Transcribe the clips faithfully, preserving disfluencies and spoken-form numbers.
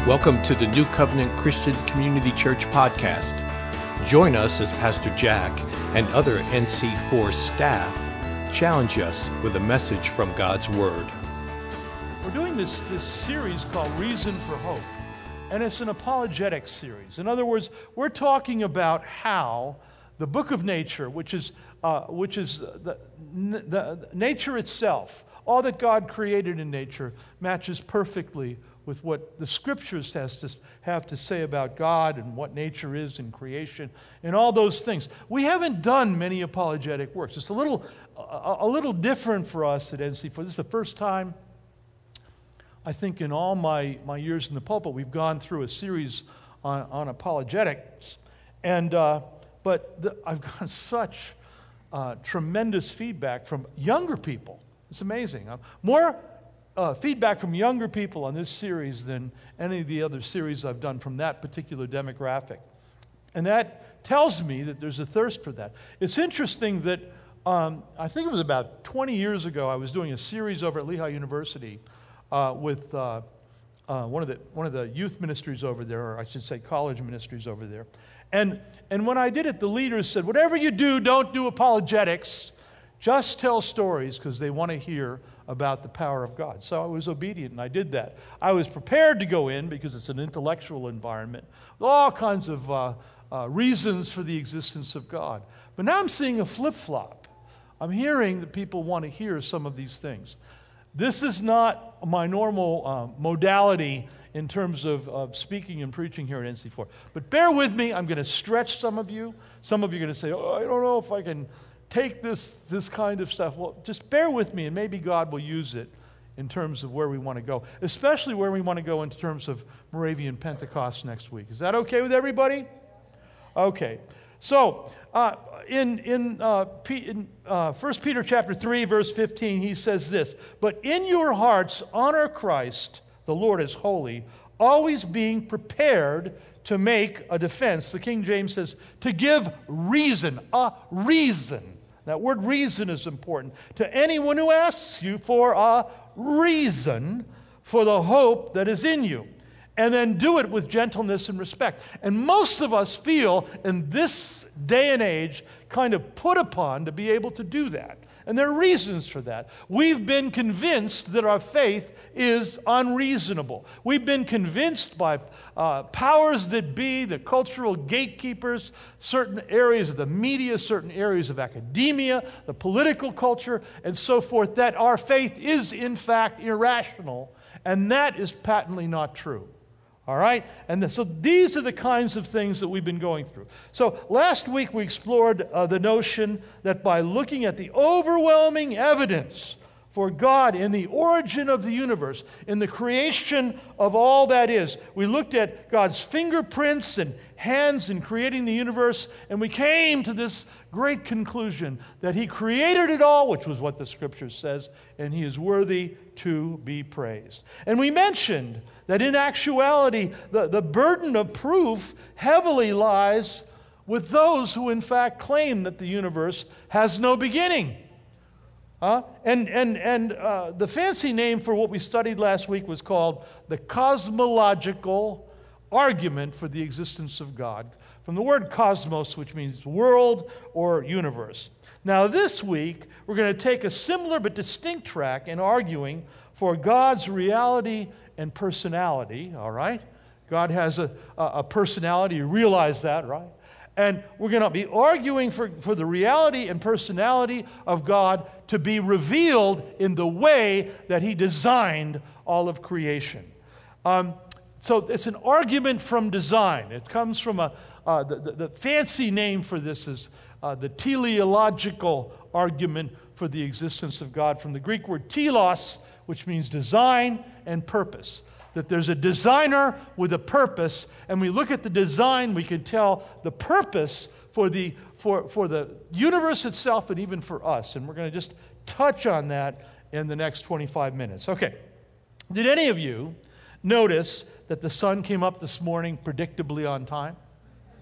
Welcome to the New Covenant Christian Community Church podcast. Join us as Pastor Jack and other N C four staff challenge us with a message from God's Word. We're doing this, this series called Reason for Hope, and it's an apologetic series. In other words, we're talking about how the book of nature, which is, uh, which is the, the, the nature itself, all that God created in nature, matches perfectly with what the Scriptures has to have to say about God and what nature is in creation and all those things. We haven't done many apologetic works. It's a little, a, a little different for us at N C four. This is the first time, I think, in all my, my years in the pulpit, we've gone through a series on, on apologetics. And uh, but the, I've gotten such uh, tremendous feedback from younger people. It's amazing. Uh, more Uh, feedback from younger people on this series than any of the other series I've done from that particular demographic. And that tells me that there's a thirst for that. It's interesting that um, I think it was about twenty years ago, I was doing a series over at Lehigh University uh, with uh, uh, one of the one of the youth ministries over there, or I should say college ministries over there. And, and when I did it, the leaders said, whatever you do, don't do apologetics. Just tell stories because they want to hear about the power of God. So I was obedient and I did that. I was prepared to go in because it's an intellectual environment with all kinds of uh, uh, reasons for the existence of God. But now I'm seeing a flip-flop. I'm hearing that people want to hear some of these things. This is not my normal uh, modality in terms of, of speaking and preaching here at N C four. But bear with me. I'm going to stretch some of you. Some of you are going to say, oh, I don't know if I can take this, this kind of stuff. Well, just bear with me, and maybe God will use it in terms of where we want to go, especially where we want to go in terms of Moravian Pentecost next week. Is that okay with everybody? Okay. So, uh, in, in, uh, P, in uh, First Peter chapter three, verse fifteen, he says this, "But in your hearts honor Christ, the Lord as holy, always being prepared to make a defense." The King James says, to give reason, a reason. That word reason is important. To anyone who asks you for a reason for the hope that is in you. And then do it with gentleness and respect. And most of us feel in this day and age kind of put upon to be able to do that. And there are reasons for that. We've been convinced that our faith is unreasonable. We've been convinced by uh, powers that be, the cultural gatekeepers, certain areas of the media, certain areas of academia, the political culture, and so forth, that our faith is in fact irrational. And that is patently not true. All right? And so these are the kinds of things that we've been going through. So last week we explored uh, the notion that by looking at the overwhelming evidence for God in the origin of the universe, in the creation of all that is, we looked at God's fingerprints and hands in creating the universe, and we came to this great conclusion that He created it all, which was what the Scripture says, and He is worthy to be praised. And we mentioned that in actuality, the, the burden of proof heavily lies with those who in fact claim that the universe has no beginning. Uh, and and, and uh, the fancy name for what we studied last week was called the cosmological argument for the existence of God, from the word cosmos, which means world or universe. Now this week, we're going to take a similar but distinct track in arguing for God's reality and personality, all right? God has a, a personality, you realize that, right? And we're going to be arguing for, for the reality and personality of God to be revealed in the way that He designed all of creation. Um, so it's an argument from design. It comes from a, uh, the, the, the fancy name for this is uh, the teleological argument for the existence of God, from the Greek word telos, which means design and purpose. That there's a designer with a purpose, and we look at the design, we can tell the purpose for the for, for the universe itself and even for us. And we're going to just touch on that in the next twenty-five minutes. Okay. Did any of you notice that the sun came up this morning predictably on time?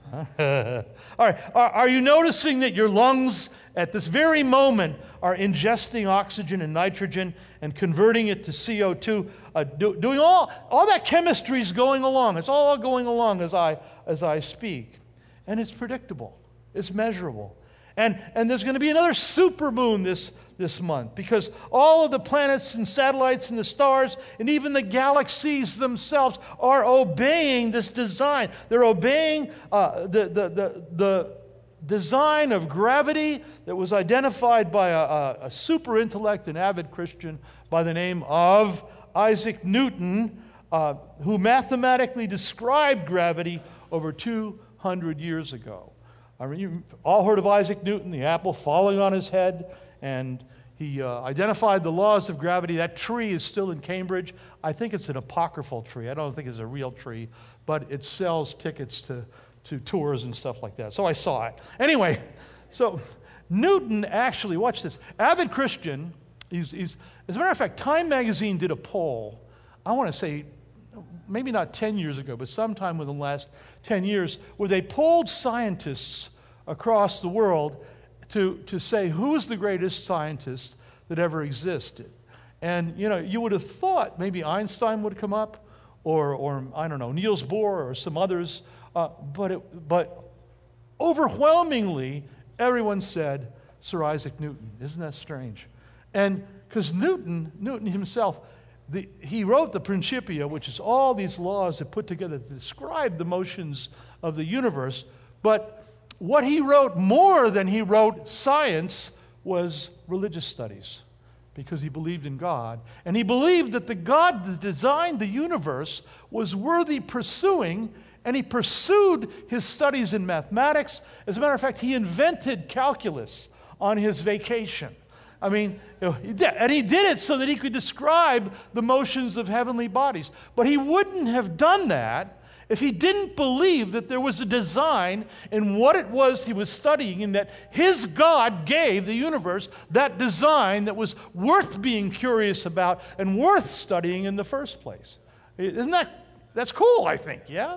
All right, are, are you noticing that your lungs at this very moment are ingesting oxygen and nitrogen and converting it to C O two, uh, do, doing all, all that chemistry is going along. It's all going along as I, as I speak. And it's predictable. It's measurable. And, and there's going to be another supermoon this, this month because all of the planets and satellites and the stars and even the galaxies themselves are obeying this design. They're obeying uh, the, the, the, the design of gravity that was identified by a, a, a super intellect and avid Christian by the name of Isaac Newton, uh, who mathematically described gravity over two hundred years ago. I mean, you've all heard of Isaac Newton, the apple falling on his head, and he uh, identified the laws of gravity. That tree is still in Cambridge. I think it's an apocryphal tree. I don't think it's a real tree, but it sells tickets to, to tours and stuff like that. So I saw it. Anyway, so Newton actually, watch this, avid Christian, he's, he's, as a matter of fact, Time Magazine did a poll, I want to say, maybe not ten years ago, but sometime within the last ten years, where they polled scientists across the world to, to say who is the greatest scientist that ever existed. And, you know, you would have thought maybe Einstein would come up, or, or I don't know, Niels Bohr or some others, uh, but, it, but overwhelmingly, everyone said Sir Isaac Newton. Isn't that strange? And because Newton, Newton himself, The, he wrote the Principia, which is all these laws that put together to describe the motions of the universe. But what he wrote more than he wrote science was religious studies, because he believed in God. And he believed that the God that designed the universe was worthy pursuing, and he pursued his studies in mathematics. As a matter of fact, he invented calculus on his vacation. I mean, you know, he did, and he did it so that he could describe the motions of heavenly bodies. But he wouldn't have done that if he didn't believe that there was a design in what it was he was studying, and that his God gave the universe that design that was worth being curious about and worth studying in the first place. Isn't that, that's cool, I think, yeah?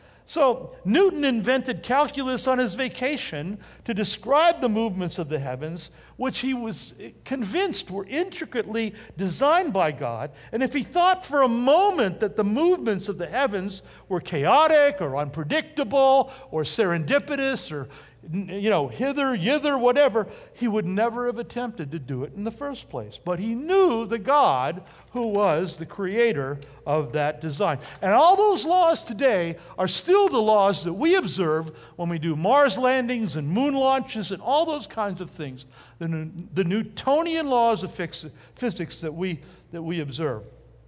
So Newton invented calculus on his vacation to describe the movements of the heavens, which he was convinced were intricately designed by God. And if he thought for a moment that the movements of the heavens were chaotic or unpredictable or serendipitous or, you know, hither, yither, whatever, he would never have attempted to do it in the first place. But he knew the God who was the creator of that design. And all those laws today are still the laws that we observe when we do Mars landings and moon launches and all those kinds of things. The, the Newtonian laws of fix, physics that we, that we observe.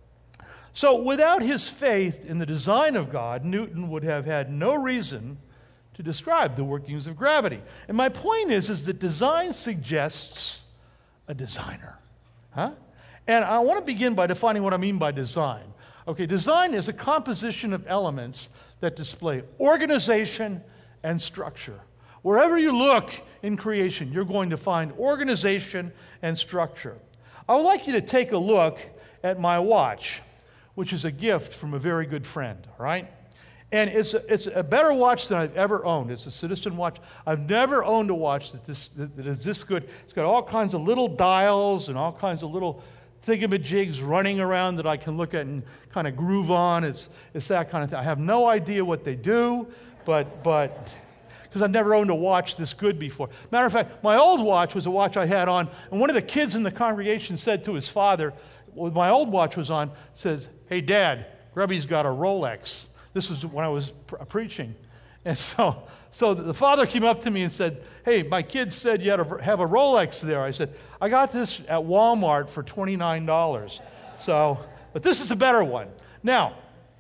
So without his faith in the design of God, Newton would have had no reason to describe the workings of gravity. And my point is, is that design suggests a designer. Huh? And I want to begin by defining what I mean by design. Okay, design is a composition of elements that display organization and structure. Wherever you look in creation, you're going to find organization and structure. I would like you to take a look at my watch, which is a gift from a very good friend, all right? And it's a, it's a better watch than I've ever owned. It's a Citizen watch. I've never owned a watch that, this, that is this good. It's got all kinds of little dials and all kinds of little thingamajigs running around that I can look at and kind of groove on. It's, it's that kind of thing. I have no idea what they do, but but because I've never owned a watch this good before. Matter of fact, my old watch was a watch I had on, and one of the kids in the congregation said to his father, when my old watch was on, says, "Hey, Dad, Grubby's got a Rolex." This was when I was pr- preaching. And so, so the father came up to me and said, "Hey, my kid said you had to have a Rolex there." I said, "I got this at Walmart for twenty-nine dollars. So, but this is a better one. Now,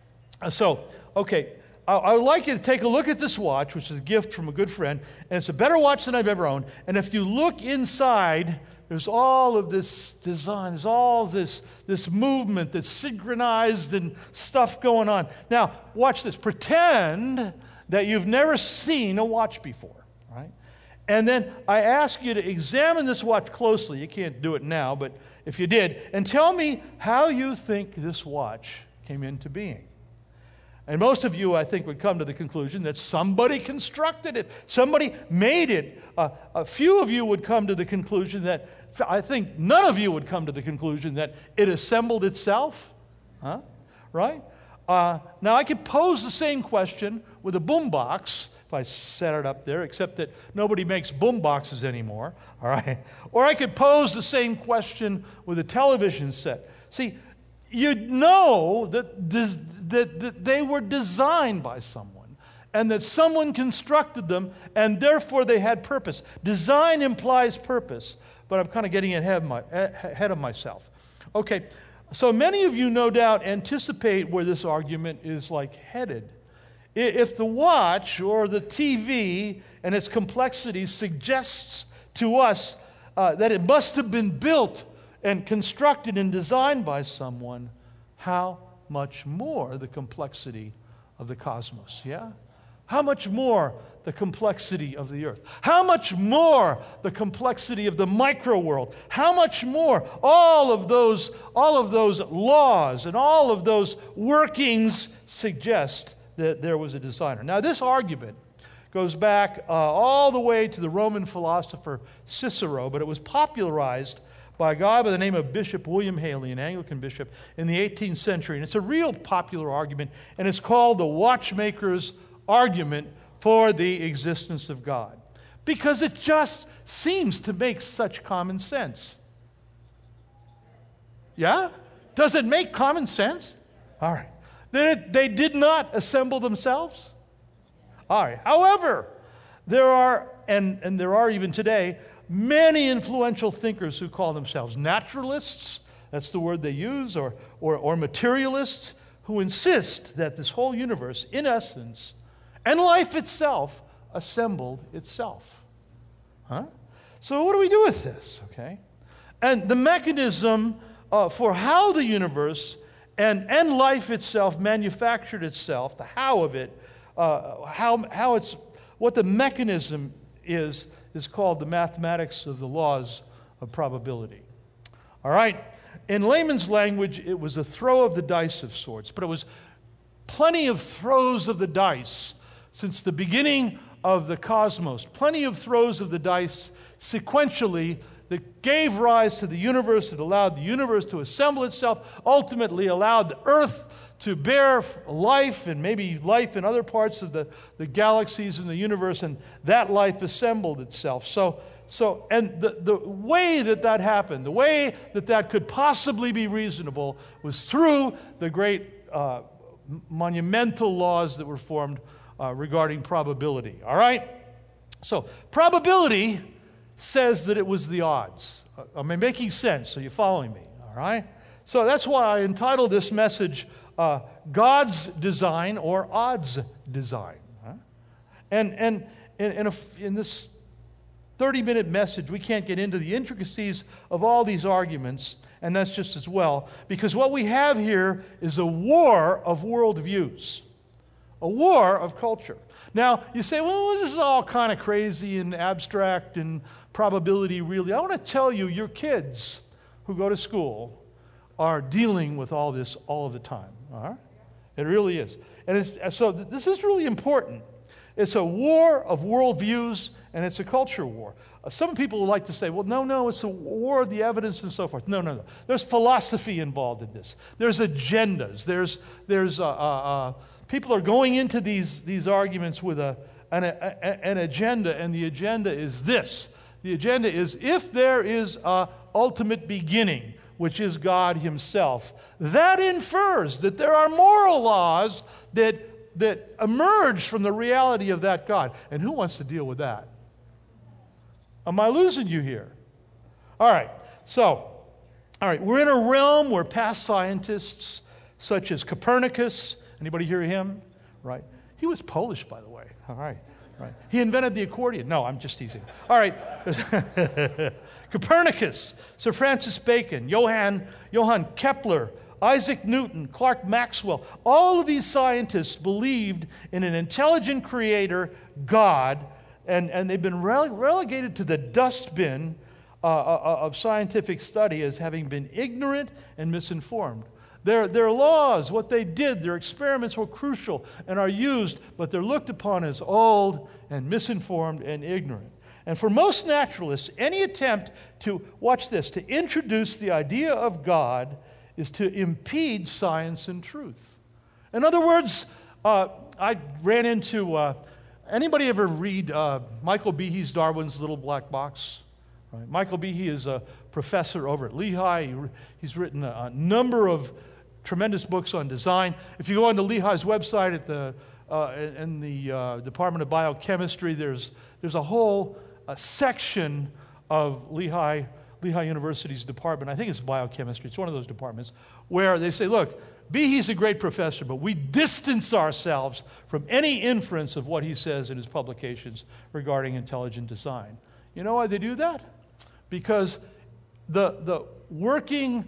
so, okay, I, I would like you to take a look at this watch, which is a gift from a good friend, and it's a better watch than I've ever owned. And if you look inside, there's all of this design, there's all this, this movement that's synchronized and stuff going on. Now, watch this. Pretend that you've never seen a watch before, right? And then I ask you to examine this watch closely. You can't do it now, but if you did, and tell me how you think this watch came into being. And most of you, I think, would come to the conclusion that somebody constructed it. Somebody made it. Uh, a few of you would come to the conclusion that, I think none of you would come to the conclusion that it assembled itself. Huh? Right? Uh, now, I could pose the same question with a boombox, if I set it up there, except that nobody makes boomboxes anymore. All right? Or I could pose the same question with a television set. See, you'd know that, this, that, that they were designed by someone and that someone constructed them and therefore they had purpose. Design implies purpose, but I'm kind of getting ahead of, my, ahead of myself. Okay, so many of you no doubt anticipate where this argument is like headed. If the watch or the T V and its complexity suggests to us uh, that it must have been built and constructed and designed by someone, how much more the complexity of the cosmos, yeah? How much more the complexity of the earth? How much more the complexity of the micro world? How much more all of those, all of those laws and all of those workings suggest that there was a designer. Now, this argument goes back uh, all the way to the Roman philosopher Cicero, but it was popularized by a guy by the name of Bishop William Haley, an Anglican bishop, in the eighteenth century. And it's a real popular argument, and it's called the watchmaker's argument for the existence of God, because it just seems to make such common sense. Yeah? Does it make common sense? All right. They, they did not assemble themselves? All right. However, there are, and, and there are even today, many influential thinkers who call themselves naturalists, that's the word they use, or, or, or materialists, who insist that this whole universe, in essence, and life itself, assembled itself. Huh? So what do we do with this, okay? And the mechanism uh, for how the universe and, and life itself manufactured itself, the how of it, uh, how, how it's, what the mechanism is, is called the mathematics of the laws of probability. All right? In layman's language, it was a throw of the dice of sorts, but it was plenty of throws of the dice since the beginning of the cosmos. Plenty of throws of the dice sequentially that gave rise to the universe, that allowed the universe to assemble itself, ultimately allowed the earth to bear life and maybe life in other parts of the, the galaxies in the universe, and that life assembled itself. So, so and the, the way that that happened, the way that that could possibly be reasonable was through the great uh, monumental laws that were formed uh, regarding probability. All right? So, probability says that it was the odds. Am I making sense? Are you following me? All right? So that's why I entitled this message, uh, God's Design or Odds Design. Huh? And, and in, in, a, in this thirty-minute message, we can't get into the intricacies of all these arguments, and that's just as well, because what we have here is a war of worldviews, a war of culture. Now, you say, well, this is all kind of crazy and abstract and probability really. I want to tell you, your kids who go to school are dealing with all this all of the time. All right? It really is. And it's, so th- this is really important. It's a war of worldviews, and it's a culture war. Uh, some people like to say, well, no, no, it's a war of the evidence and so forth. No, no, no. There's philosophy involved in this. There's agendas. There's, there's uh, uh, uh, people are going into these, these arguments with a, an, a, an agenda, and the agenda is this. The agenda is, if there is an ultimate beginning, which is God himself, that infers that there are moral laws that, that emerge from the reality of that God. And who wants to deal with that? Am I losing you here? All right, so, all right, we're in a realm where past scientists such as Copernicus, anybody hear him? Right. He was Polish, by the way. All right. Right. He invented the accordion. No, I'm just teasing. All right. Copernicus, Sir Francis Bacon, Johann, Johann Kepler, Isaac Newton, Clerk Maxwell. All of these scientists believed in an intelligent creator, God, and, and they've been rele- relegated to the dustbin uh, uh, of scientific study as having been ignorant and misinformed. Their, their laws, what they did, their experiments were crucial and are used, but they're looked upon as old and misinformed and ignorant. And for most naturalists, any attempt to, watch this, to introduce the idea of God is to impede science and truth. In other words, uh, I ran into, uh, anybody ever read uh, Michael Behe's Darwin's Little Black Box? Right. Michael Behe is a professor over at Lehigh. He, he's written a, a number of tremendous books on design. If you go onto Lehigh's website at the, uh, in the uh, Department of Biochemistry, there's, there's a whole a section of Lehigh, Lehigh University's department, I think it's biochemistry, it's one of those departments, where they say, look, Behe's a great professor, but we distance ourselves from any inference of what he says in his publications regarding intelligent design. You know why they do that? Because the, the working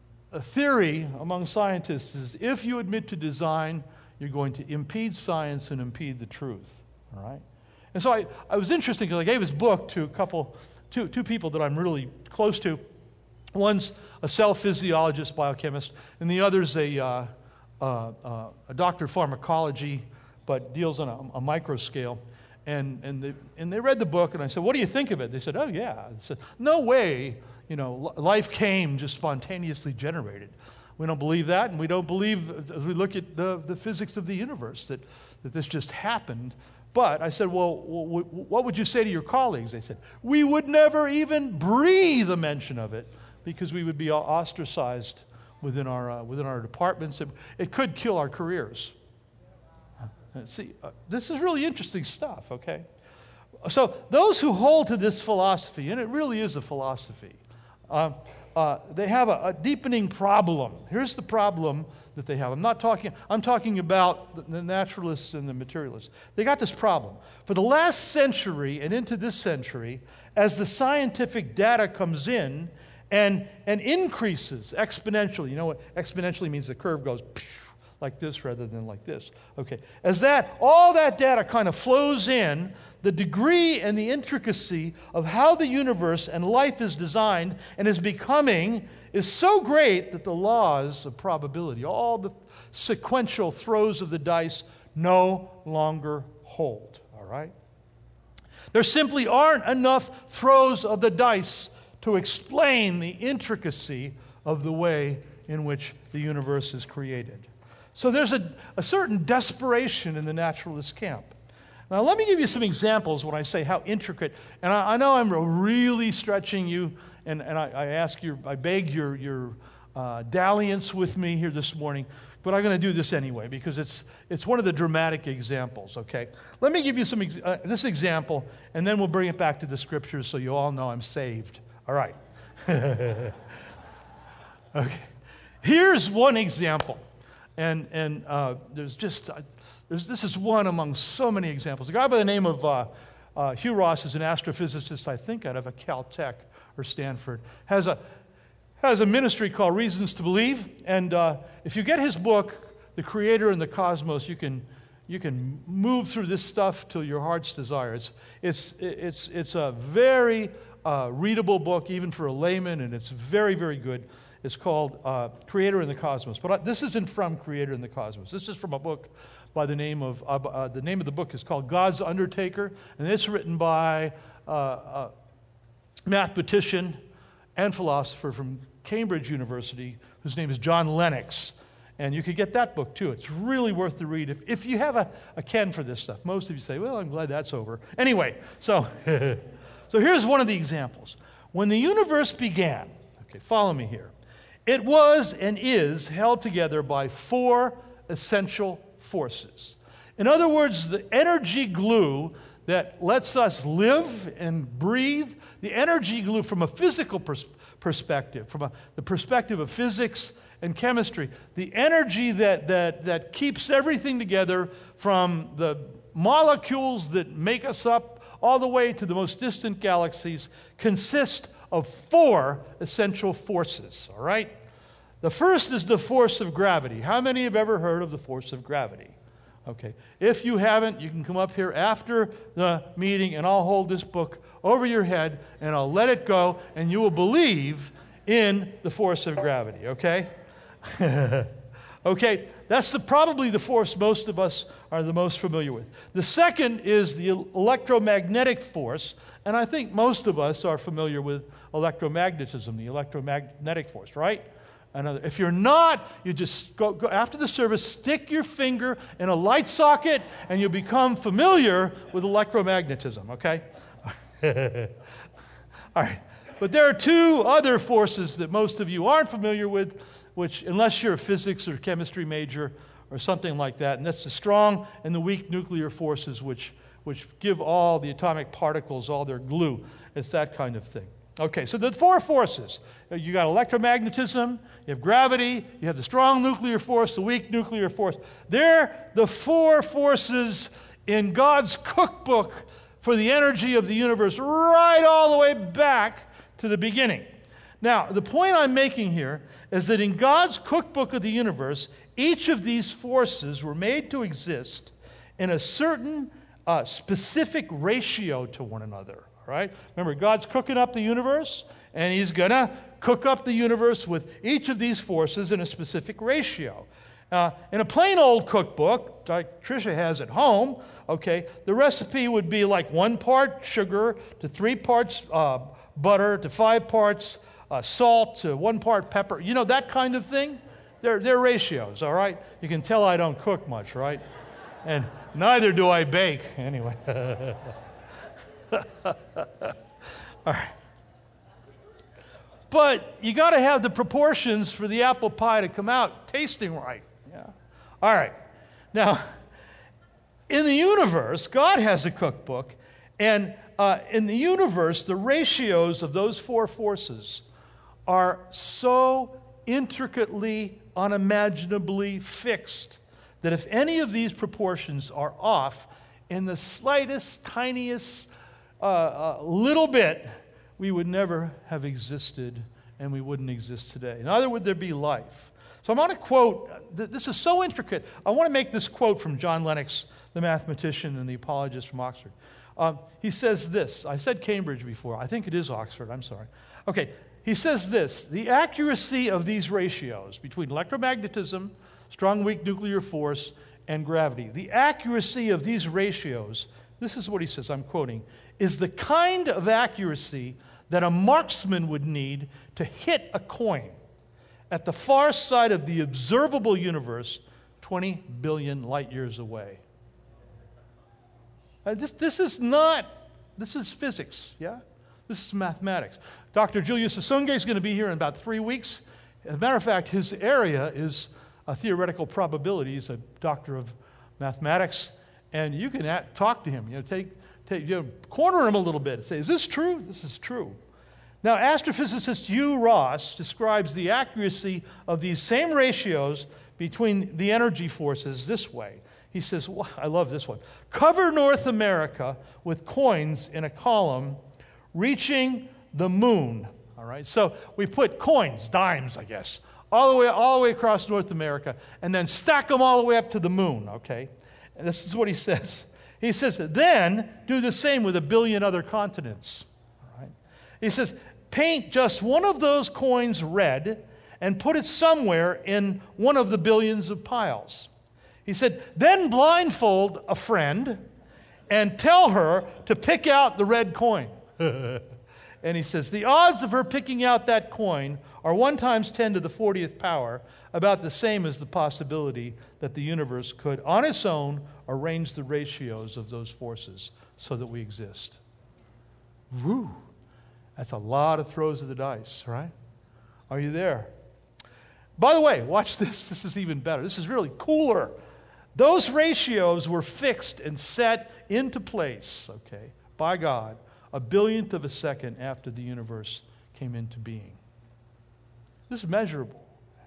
theory among scientists is if you admit to design, you're going to impede science and impede the truth, all right? And so I, I was interested because I gave his book to a couple, two, two people that I'm really close to. One's a cell physiologist, biochemist, and the other's a, uh, uh, uh, a doctor of pharmacology, but deals on a, a micro scale. And, and, they, and they read the book, and I said, what do you think of it? They said, oh, yeah. I said, no way, you know, life came just spontaneously generated. We don't believe that, and we don't believe, as we look at the, the physics of the universe, that, that this just happened. But I said, well, what would you say to your colleagues? They said, we would never even breathe a mention of it because we would be ostracized within our, uh, within our departments. It, it could kill our careers. Uh, see, uh, this is really interesting stuff, okay? So those who hold to this philosophy, and it really is a philosophy, uh, uh, they have a, a deepening problem. Here's the problem that they have. I'm not talking, I'm talking about the, the naturalists and the materialists. They got this problem. For the last century and into this century, as the scientific data comes in and, and increases exponentially, you know what exponentially means? The curve goes like this rather than like this. Okay. As that, all that data kind of flows in, the degree and the intricacy of how the universe and life is designed and is becoming is so great that the laws of probability, all the sequential throws of the dice, no longer hold. All right? There simply aren't enough throws of the dice to explain the intricacy of the way in which the universe is created. So there's a, a certain desperation in the naturalist camp. Now, let me give you some examples when I say how intricate, and I, I know I'm really stretching you, and, and I, I ask your, I beg your, your uh, dalliance with me here this morning, but I'm going to do this anyway because it's, it's one of the dramatic examples, okay? Let me give you some uh, this example, and then we'll bring it back to the scriptures so you all know I'm saved. All right. Okay. Here's one example, and, and uh, there's just... Uh, There's, this is one among so many examples. A guy by the name of uh, uh, Hugh Ross is an astrophysicist, I think out of a Caltech or Stanford, has a, has a ministry called Reasons to Believe. And uh, if you get his book, The Creator and the Cosmos, you can, you can move through this stuff till your heart's desire. It's, it's, it's, it's a very uh, readable book, even for a layman, and it's very, very good. It's called uh, Creator and the Cosmos. But I, this isn't from Creator and the Cosmos. This is from a book by the name of, uh, uh, the name of the book is called God's Undertaker, and it's written by uh, a mathematician and philosopher from Cambridge University, whose name is John Lennox. And you could get that book too. It's really worth the read if, if you have a, a ken for this stuff. Most of you say, well, I'm glad that's over. Anyway, so, so here's one of the examples. When the universe began, okay, follow me here, it was and is held together by four essential forces. In other words, the energy glue that lets us live and breathe, the energy glue from a physical pers- perspective, from a, the perspective of physics and chemistry, the energy that, that, that keeps everything together from the molecules that make us up all the way to the most distant galaxies consist of four essential forces, all right? The first is the force of gravity. How many have ever heard of the force of gravity? Okay. If you haven't, you can come up here after the meeting and I'll hold this book over your head and I'll let it go and you will believe in the force of gravity, okay? Okay, that's the, probably the force most of us are the most familiar with. The second is the electromagnetic force, and I think most of us are familiar with electromagnetism, the electromagnetic force, right? Another, if you're not, you just go, go after the service, stick your finger in a light socket, and you'll become familiar with electromagnetism, okay? All right, but there are two other forces that most of you aren't familiar with, which, unless you're a physics or chemistry major or something like that, and that's the strong and the weak nuclear forces, which, which give all the atomic particles all their glue. It's that kind of thing. Okay, so the four forces. You got electromagnetism, you have gravity, you have the strong nuclear force, the weak nuclear force. They're the four forces in God's cookbook for the energy of the universe, right all the way back to the beginning. Now, the point I'm making here is that in God's cookbook of the universe, each of these forces were made to exist in a certain uh, specific ratio to one another. Right? Remember, God's cooking up the universe, and He's going to cook up the universe with each of these forces in a specific ratio. Uh, in a plain old cookbook, like Tricia has at home, okay, the recipe would be like one part sugar to three parts uh, butter to five parts uh, salt to one part pepper. You know, that kind of thing? They're, they're ratios, all right? You can tell I don't cook much, right? And neither do I bake, anyway. All right. But you got to have the proportions for the apple pie to come out tasting right. Yeah. All right. Now, in the universe, God has a cookbook, and uh, in the universe, the ratios of those four forces are so intricately, unimaginably fixed that if any of these proportions are off in the slightest, tiniest Uh, a little bit, we would never have existed, and we wouldn't exist today. Neither would there be life. So I'm going to quote, this is so intricate. I want to make this quote from John Lennox, the mathematician and the apologist from Oxford. Um, he says this. I said Cambridge before. I think it is Oxford. I'm sorry. Okay. He says this: the accuracy of these ratios between electromagnetism, strong weak nuclear force, and gravity, the accuracy of these ratios, this is what he says, I'm quoting, is the kind of accuracy that a marksman would need to hit a coin at the far side of the observable universe twenty billion light years away. Uh, this, this is not, this is physics, yeah? This is mathematics. Doctor Julius Asunge is going to be here in about three weeks. As a matter of fact, his area is a theoretical probability. He's a doctor of mathematics, and you can at, talk to him, you know, take Take, you know, corner him a little bit and say, is this true? This is true. Now, astrophysicist Hugh Ross describes the accuracy of these same ratios between the energy forces this way. He says, well, I love this one. Cover North America with coins in a column reaching the moon. All right, so we put coins, dimes, I guess, all the way, all the way across North America, and then stack them all the way up to the moon, okay? And this is what he says. He says, then do the same with a billion other continents. All right? He says, paint just one of those coins red and put it somewhere in one of the billions of piles. He said, then blindfold a friend and tell her to pick out the red coin. And he says, the odds of her picking out that coin are one times ten to the fortieth power, about the same as the possibility that the universe could, on its own, arrange the ratios of those forces so that we exist. Woo! That's a lot of throws of the dice, right? Are you there? By the way, watch this. This is even better. This is really cooler. Those ratios were fixed and set into place, okay, by God, a billionth of a second after the universe came into being. This is measurable.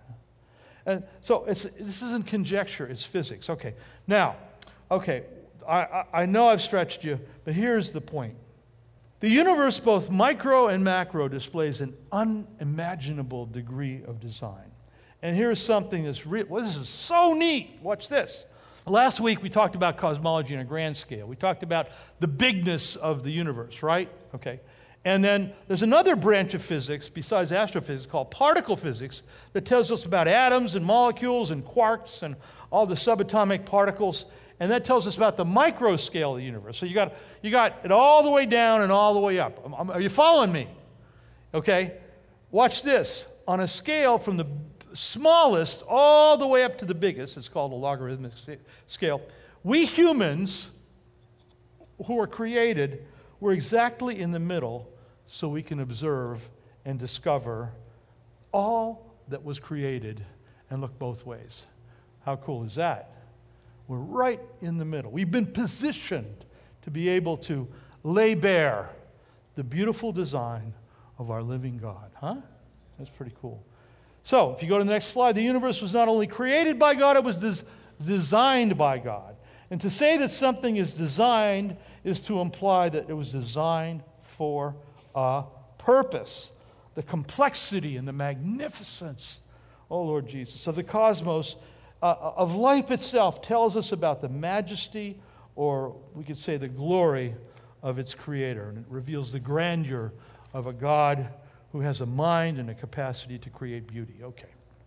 And so it's, this isn't conjecture, it's physics. Okay, now, okay, I, I, I know I've stretched you, but here's the point. The universe, both micro and macro, displays an unimaginable degree of design. And here's something that's real. Well, this is so neat. Watch this. Last week we talked about cosmology on a grand scale. We talked about the bigness of the universe, right? Okay. And then there's another branch of physics besides astrophysics called particle physics that tells us about atoms and molecules and quarks and all the subatomic particles. And that tells us about the micro scale of the universe. So you got, you got it all the way down and all the way up. Are you following me? Okay? Watch this. On a scale from the smallest all the way up to the biggest, it's called a logarithmic scale, we humans who are created, we're exactly in the middle so we can observe and discover all that was created and look both ways. How cool is that? We're right in the middle. We've been positioned to be able to lay bare the beautiful design of our living God. Huh? That's pretty cool. So, if you go to the next slide, the universe was not only created by God, it was des- designed by God. And to say that something is designed is to imply that it was designed for a purpose. The complexity and the magnificence, oh Lord Jesus, of the cosmos, uh, of life itself tells us about the majesty, or we could say the glory of its creator. And it reveals the grandeur of a God who has a mind and a capacity to create beauty. Okay.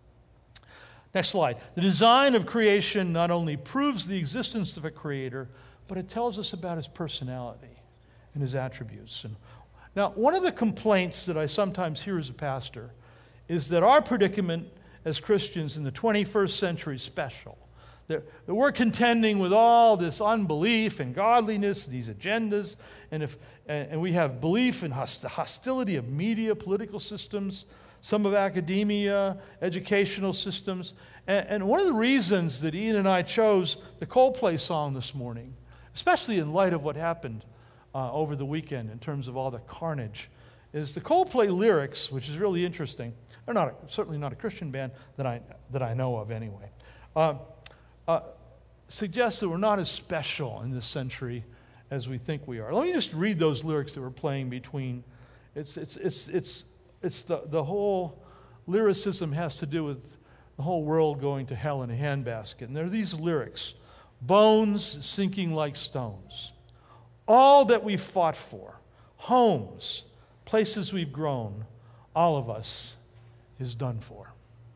Next slide. The design of creation not only proves the existence of a creator, but it tells us about his personality and his attributes. And now, one of the complaints that I sometimes hear as a pastor is that our predicament as Christians in the twenty-first century is special. That, that we're contending with all this unbelief and godliness, these agendas, and, if, and, and we have belief in host, the hostility of media, political systems, some of academia, educational systems. And, and one of the reasons that Ian and I chose the Coldplay song this morning, especially in light of what happened uh, over the weekend in terms of all the carnage, is the Coldplay lyrics, which is really interesting. They're not a, certainly not a Christian band that I, that I know of anyway. Uh, Uh, suggests that we're not as special in this century as we think we are. Let me just read those lyrics that we're playing between. It's it's it's it's it's the the whole lyricism has to do with the whole world going to hell in a handbasket. And there are these lyrics: bones sinking like stones, all that we've fought for, homes, places we've grown, all of us is done for.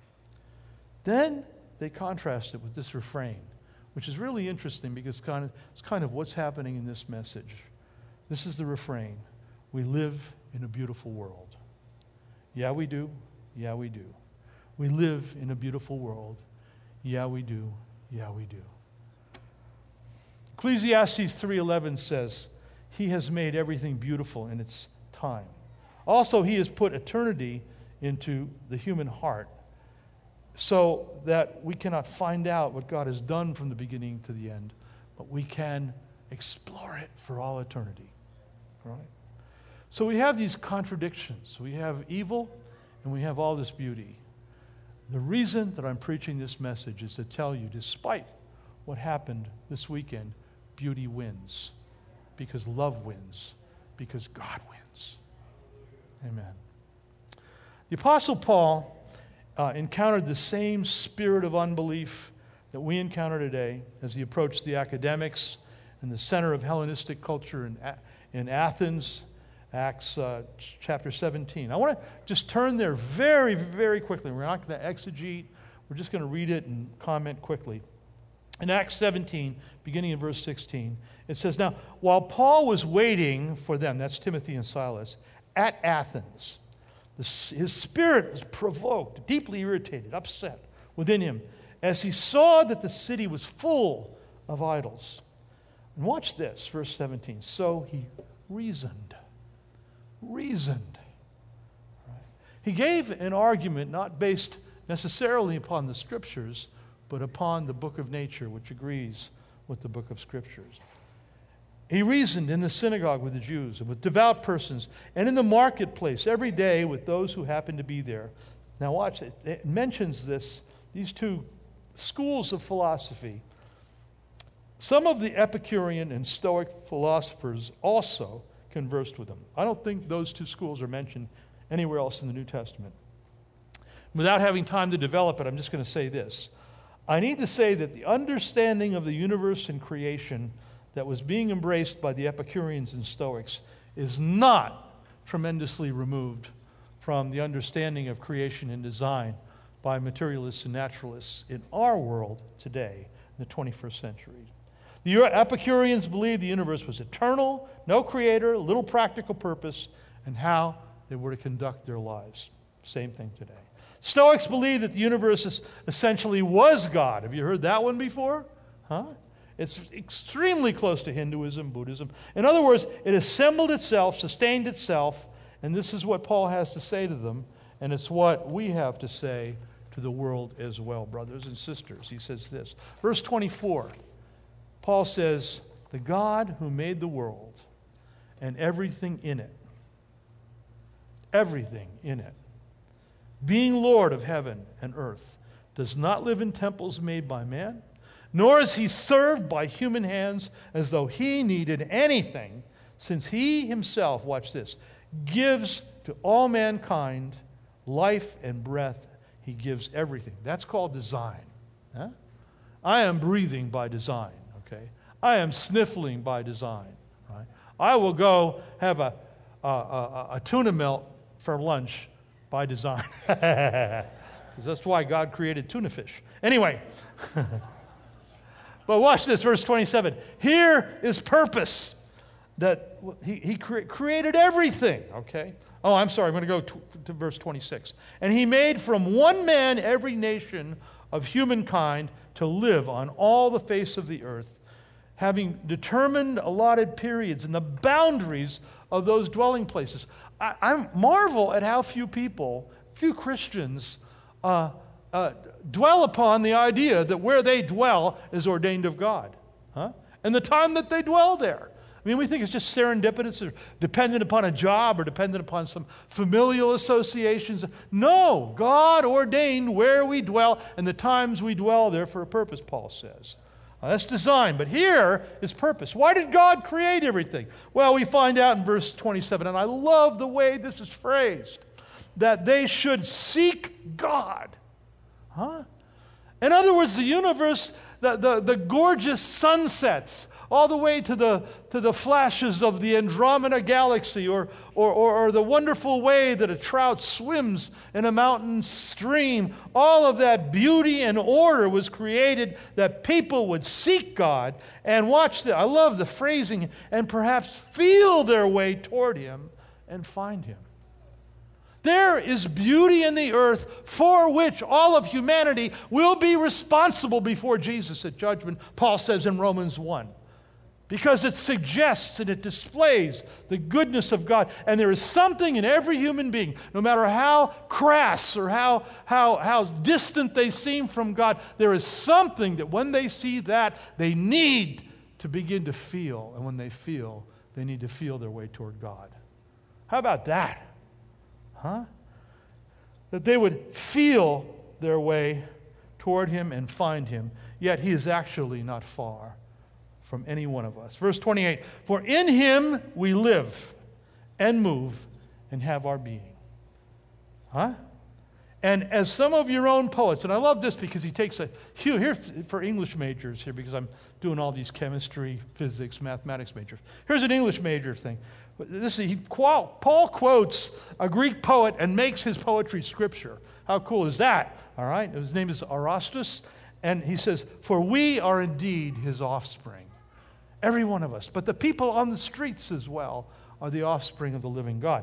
Then they contrast it with this refrain, which is really interesting because it's kind of, it's kind of what's happening in this message. This is the refrain. We live in a beautiful world. Yeah, we do. Yeah, we do. We live in a beautiful world. Yeah, we do. Yeah, we do. Ecclesiastes three eleven says, He has made everything beautiful in its time. Also, He has put eternity into the human heart, so that we cannot find out what God has done from the beginning to the end, but we can explore it for all eternity. All right? So we have these contradictions. We have evil, and we have all this beauty. The reason that I'm preaching this message is to tell you, despite what happened this weekend, beauty wins, because love wins, because God wins. Amen. The Apostle Paul Uh, encountered the same spirit of unbelief that we encounter today as he approached the academics in the center of Hellenistic culture in, in Athens, Acts uh, chapter seventeen. I want to just turn there very, very quickly. We're not going to exegete. We're just going to read it and comment quickly. In Acts seventeen, beginning in verse sixteen, it says, Now, while Paul was waiting for them, that's Timothy and Silas, at Athens, his spirit was provoked, deeply irritated, upset within him as he saw that the city was full of idols. And watch this, verse seventeen. So he reasoned. Reasoned. Right. He gave an argument not based necessarily upon the Scriptures, but upon the book of nature, which agrees with the book of Scriptures. He reasoned in the synagogue with the Jews and with devout persons and in the marketplace every day with those who happened to be there. Now watch, it, it mentions this, these two schools of philosophy. Some of the Epicurean and Stoic philosophers also conversed with him. I don't think those two schools are mentioned anywhere else in the New Testament. Without having time to develop it, I'm just going to say this. I need to say that the understanding of the universe and creation that was being embraced by the Epicureans and Stoics is not tremendously removed from the understanding of creation and design by materialists and naturalists in our world today, in the twenty-first century. The Epicureans believed the universe was eternal, no creator, little practical purpose, and how they were to conduct their lives. Same thing today. Stoics believed that the universe is essentially was God. Have you heard that one before? Huh? It's extremely close to Hinduism, Buddhism. In other words, it assembled itself, sustained itself, and this is what Paul has to say to them, and it's what we have to say to the world as well, brothers and sisters. He says this, verse twenty-four, Paul says, the God who made the world and everything in it, everything in it, being Lord of heaven and earth, does not live in temples made by man, nor is he served by human hands as though he needed anything, since he himself, watch this, gives to all mankind life and breath. He gives everything. That's called design. Huh? I am breathing by design, okay? I am sniffling by design, right? I will go have a, a, a, a tuna melt for lunch by design. Because that's why God created tuna fish. Anyway, but watch this, verse twenty-seven. Here is purpose, that he, he cre- created everything, okay? Oh, I'm sorry, I'm going to go to, to verse twenty-six. And he made from one man every nation of humankind to live on all the face of the earth, having determined allotted periods and the boundaries of those dwelling places. I, I marvel at how few people, few Christians, uh, uh, dwell upon the idea that where they dwell is ordained of God, huh? And the time that they dwell there. I mean, we think it's just serendipitous or dependent upon a job or dependent upon some familial associations. No, God ordained where we dwell and the times we dwell there for a purpose, Paul says. Now, that's design, but here is purpose. Why did God create everything? Well, we find out in verse twenty-seven, and I love the way this is phrased, that they should seek God. Huh? In other words, the universe, the, the, the gorgeous sunsets, all the way to the, to the flashes of the Andromeda galaxy, or, or, or, or the wonderful way that a trout swims in a mountain stream. All of that beauty and order was created that people would seek God and watch the, I love the phrasing, and perhaps feel their way toward Him and find Him. There is beauty in the earth for which all of humanity will be responsible before Jesus at judgment, Paul says in Romans one. Because it suggests and it displays the goodness of God. And there is something in every human being, no matter how crass or how, how, how distant they seem from God, there is something that when they see that, they need to begin to feel. And when they feel, they need to feel their way toward God. How about that? Huh? That they would feel their way toward Him and find Him, yet He is actually not far from any one of us. Verse twenty-eight, for in Him we live and move and have our being. Huh? And as some of your own poets, and I love this because he takes a, here for English majors here, because I'm doing all these chemistry, physics, mathematics majors. Here's an English major thing. This is, he, Paul quotes a Greek poet and makes his poetry scripture. How cool is that? All right? His name is Arostus, and he says, for we are indeed His offspring. Every one of us. But the people on the streets as well are the offspring of the living God.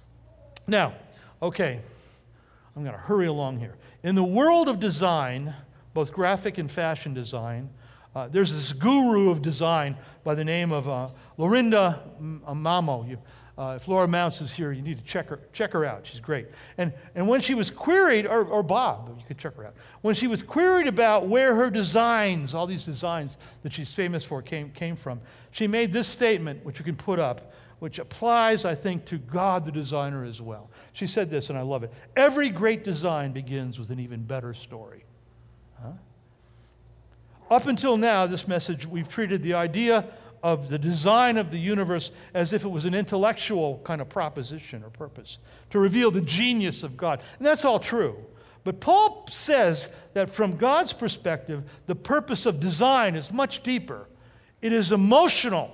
Now, okay, I'm going to hurry along here. In the world of design, both graphic and fashion design, uh, there's this guru of design by the name of uh, Lorinda Mamo. You, uh, if Laura Mounts is here, you need to check her check her out. She's great. And and when she was queried, or, or Bob, you could check her out. When she was queried about where her designs, all these designs that she's famous for, came came from, she made this statement, which you can put up, which applies, I think, to God the designer as well. She said this, and I love it. Every great design begins with an even better story. Huh? Up until now, this message, we've treated the idea of the design of the universe as if it was an intellectual kind of proposition or purpose, to reveal the genius of God. And that's all true. But Paul says that from God's perspective, the purpose of design is much deeper. It is emotional,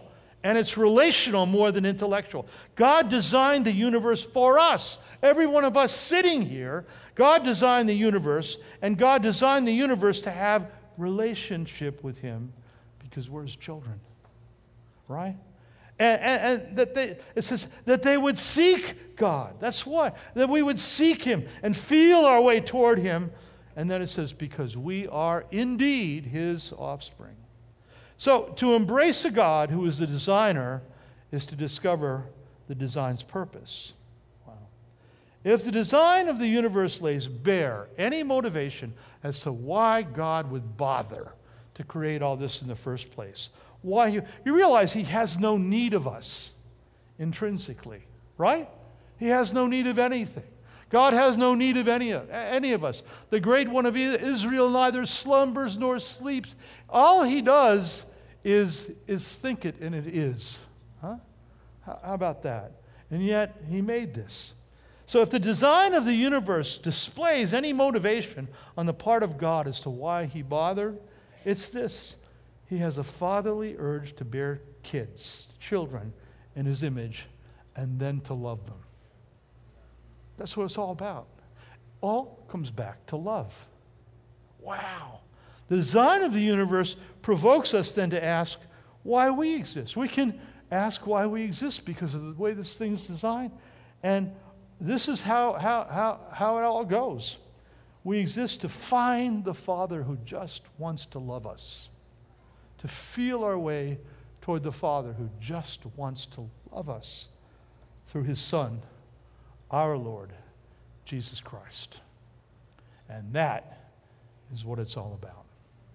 And it's relational more than intellectual. God designed the universe for us. Every one of us sitting here, God designed the universe, and God designed the universe to have relationship with Him because we're His children. Right? And, and, and that they, it says that they would seek God. That's why. That we would seek Him and feel our way toward Him. And then it says, because we are indeed His offspring. So, to embrace a God who is the designer is to discover the design's purpose. Wow. If the design of the universe lays bare any motivation as to why God would bother to create all this in the first place, why you, you realize He has no need of us intrinsically, right? He has no need of anything. God has no need of any of, any of us. The great one of Israel neither slumbers nor sleeps. All He does is, is think it, and it is. Huh? How, how about that? And yet, He made this. So if the design of the universe displays any motivation on the part of God as to why He bothered, it's this. He has a fatherly urge to bear kids, children, in His image, and then to love them. That's what it's all about. All comes back to love. Wow. The design of the universe provokes us then to ask why we exist. We can ask why we exist because of the way this thing is designed. And this is how, how, how, how it all goes. We exist to find the Father who just wants to love us, to feel our way toward the Father who just wants to love us through His Son, our Lord, Jesus Christ. And that is what it's all about.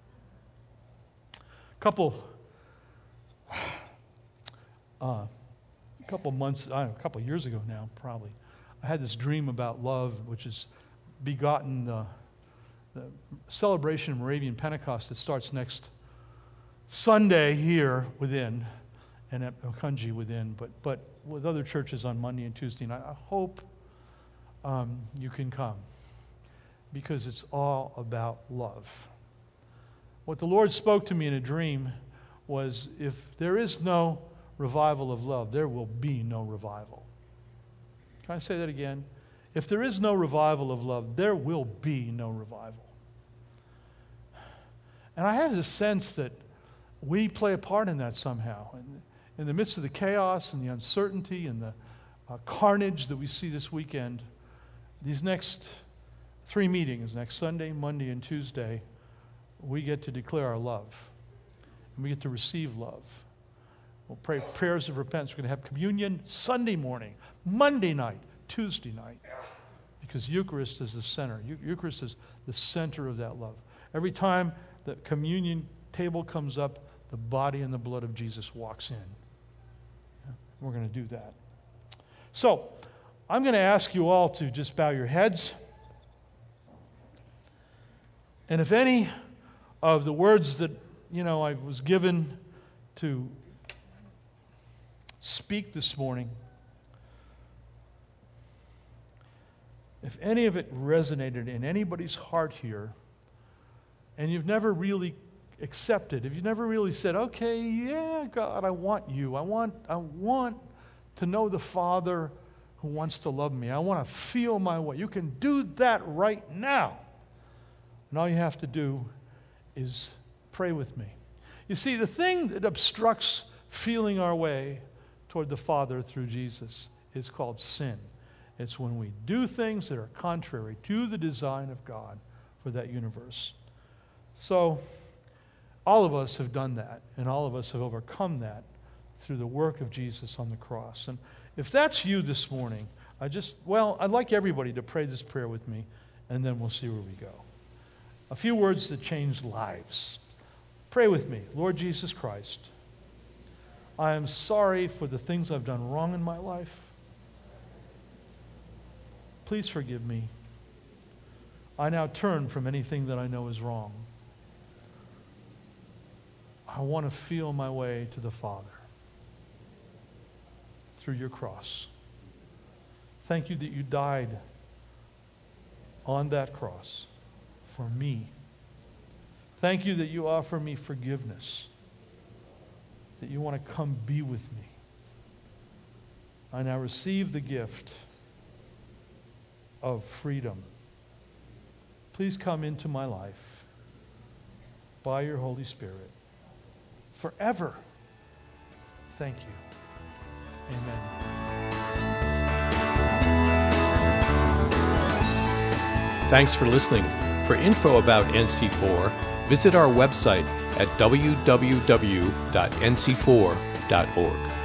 A couple, uh, a couple months, I don't know, a couple years ago now, probably, I had this dream about love, which is begotten the, the celebration of Moravian Pentecost that starts next Sunday here within, and at Okunji within, but but with other churches on Monday and Tuesday. And I, I hope um, you can come, because it's all about love. What the Lord spoke to me in a dream was, if there is no revival of love, there will be no revival. Can I say that again? If there is no revival of love, there will be no revival. And I have this sense that we play a part in that somehow. In, in the midst of the chaos and the uncertainty and the uh, carnage that we see this weekend, these next three meetings, next Sunday, Monday, and Tuesday, we get to declare our love. And we get to receive love. We'll pray prayers of repentance. We're going to have communion Sunday morning, Monday night, Tuesday night, because Eucharist is the center. Eucharist is the center of that love. Every time the communion table comes up, the body and the blood of Jesus walks in. Yeah, we're going to do that. So, I'm going to ask you all to just bow your heads. And if any of the words that, you know, I was given to speak this morning, if any of it resonated in anybody's heart here, and you've never really accepted, if you've never really said, okay, yeah, God, I want you. I want, I want to know the Father who wants to love me. I want to feel my way. You can do that right now. And all you have to do is pray with me. You see, the thing that obstructs feeling our way toward the Father through Jesus is called sin. It's when we do things that are contrary to the design of God for that universe. So, all of us have done that, and all of us have overcome that through the work of Jesus on the cross. And if that's you this morning, I just, well, I'd like everybody to pray this prayer with me, and then we'll see where we go. A few words that change lives. Pray with me. Lord Jesus Christ, I am sorry for the things I've done wrong in my life. Please forgive me. I now turn from anything that I know is wrong. I want to feel my way to the Father through your cross. Thank you that you died on that cross for me. Thank you that you offer me forgiveness. that you want to come be with me. I now receive the gift of freedom. Please come into my life by your Holy Spirit forever. Thank you. Amen. Thanks for listening. For info about N C four, visit our website at w w w dot n c four dot org.